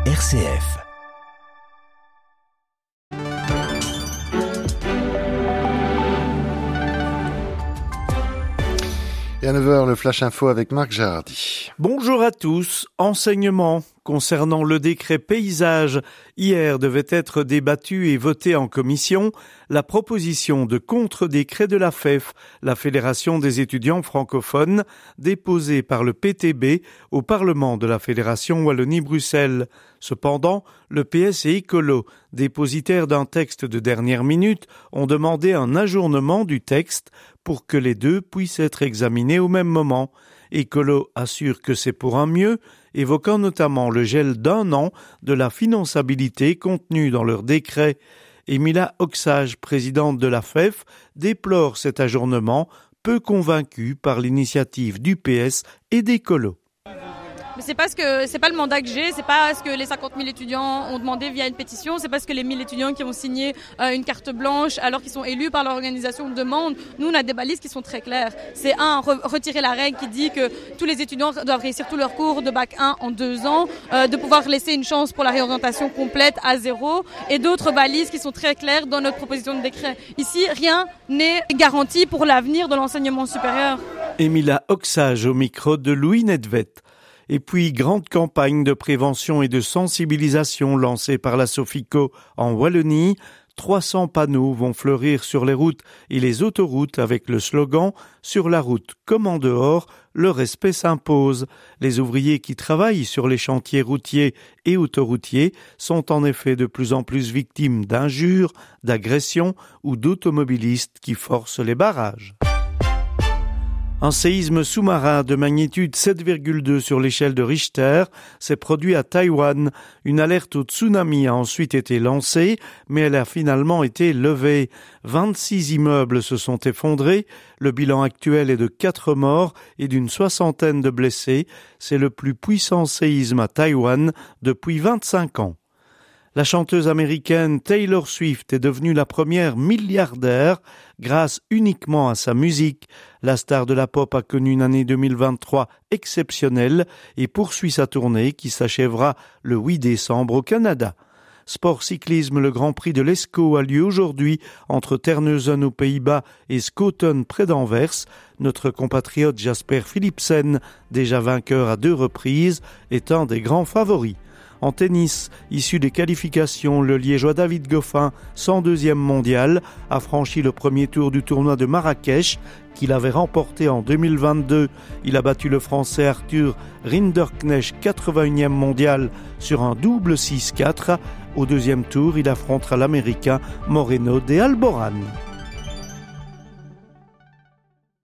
RCF. Et à 9h, le Flash Info avec Marc Gérardi. Bonjour à tous. Enseignement. Concernant le décret paysage, hier devait être débattu et voté en commission la proposition de contre-décret de la FEF, la Fédération des étudiants francophones, déposée par le PTB au Parlement de la Fédération Wallonie-Bruxelles. Cependant, le PS et Écolo, dépositaires d'un texte de dernière minute, ont demandé un ajournement du texte pour que les deux puissent être examinés au même moment. Écolo assure que c'est pour un mieux, évoquant notamment le gel d'1 an de la finançabilité contenue dans leur décret. Émila Oxage, présidente de la FEF, déplore cet ajournement, peu convaincue par l'initiative du PS et d'Écolo. Mais c'est parce que c'est pas le mandat que j'ai, c'est pas ce que les 50 000 étudiants ont demandé via une pétition, c'est parce que les 1000 étudiants qui ont signé une carte blanche alors qu'ils sont élus par leur organisation demandent. Nous, on a des balises qui sont très claires. C'est retirer la règle qui dit que tous les étudiants doivent réussir tous leurs cours de bac 1 en 2 ans, de pouvoir laisser une chance pour la réorientation complète à 0, et d'autres balises qui sont très claires dans notre proposition de décret. Ici, rien n'est garanti pour l'avenir de l'enseignement supérieur. Émila Oxage au micro de Louis Nedvet. Et puis, grande campagne de prévention et de sensibilisation lancée par la Sofico en Wallonie. 300 panneaux vont fleurir sur les routes et les autoroutes avec le slogan « Sur la route comme en dehors, le respect s'impose ». Les ouvriers qui travaillent sur les chantiers routiers et autoroutiers sont en effet de plus en plus victimes d'injures, d'agressions ou d'automobilistes qui forcent les barrages. Un séisme sous-marin de magnitude 7,2 sur l'échelle de Richter s'est produit à Taïwan. Une alerte au tsunami a ensuite été lancée, mais elle a finalement été levée. 26 immeubles se sont effondrés. Le bilan actuel est de 4 morts et d'une 60aine de blessés. C'est le plus puissant séisme à Taïwan depuis 25 ans. La chanteuse américaine Taylor Swift est devenue la première milliardaire grâce uniquement à sa musique. La star de la pop a connu une année 2023 exceptionnelle et poursuit sa tournée qui s'achèvera le 8 décembre au Canada. Sport cyclisme, le Grand Prix de l'Escaut a lieu aujourd'hui entre Terneuzen aux Pays-Bas et Schoten près d'Anvers. Notre compatriote Jasper Philipsen, déjà vainqueur à 2 reprises, est un des grands favoris. En tennis, issu des qualifications, le Liégeois David Goffin, 102e mondial, a franchi le premier tour du tournoi de Marrakech qu'il avait remporté en 2022. Il a battu le Français Arthur Rinderknecht, 81e mondial, sur un double 6-4. Au deuxième tour, il affrontera l'Américain Moreno de Alboran.